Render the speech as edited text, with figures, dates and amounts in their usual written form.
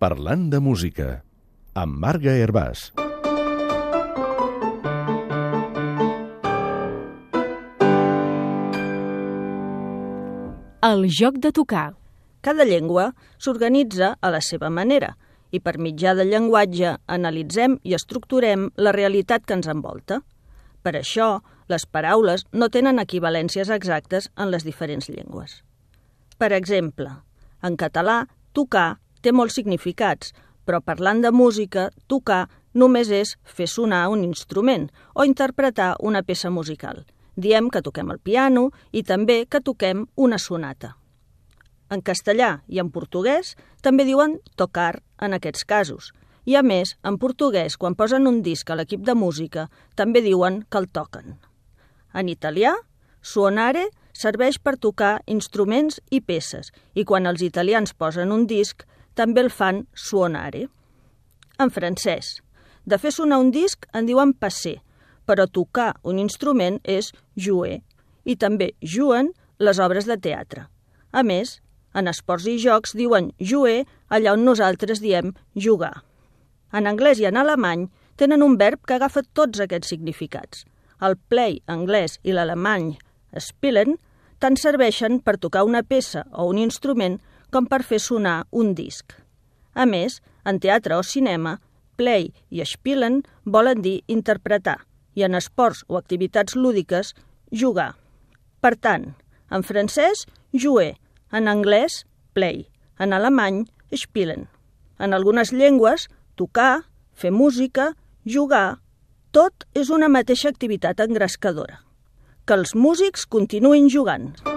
Parlant de música, amb Marga Hervàs. El joc de tocar. Cada llengua s'organitza a la seva manera i per mitjà del llenguatge analitzem i estructurem la realitat que ens envolta. Per això, les paraules no tenen equivalències exactes en les diferents llengües. Per exemple, en català, tocar té molts significats, però parlant de música, tocar només és fer sonar un instrument o interpretar una peça musical. Diem que toquem el piano i també que toquem una sonata. En castellà i en portuguès també diuen tocar en aquests casos. I a més, en portuguès, quan posen un disc a l'equip de música, també diuen que el toquen. En italià, suonare serveix per tocar instruments i peces, i quan els italians posen un disc, també el fan suonare. En francès, de fer sonar un disc en diuen passer, però tocar un instrument és jouer, i també juguen les obres de teatre. A més, en esports i jocs diuen jouer allà on nosaltres diem jugar. En anglès i en alemany tenen un verb que agafa tots aquests significats. El play anglès i l'alemany spielen tant serveixen per tocar una peça o un instrument com per fer sonar un disc. A més, en teatre o cinema, play i spielen volen dir interpretar, i en esports o activitats lúdiques, jugar. Per tant, en francès, jouer, en anglès, play, en alemany, spielen. En algunes llengües, tocar, fer música, jugar, tot és una mateixa activitat engrescadora. Que els músics continuïn jugant.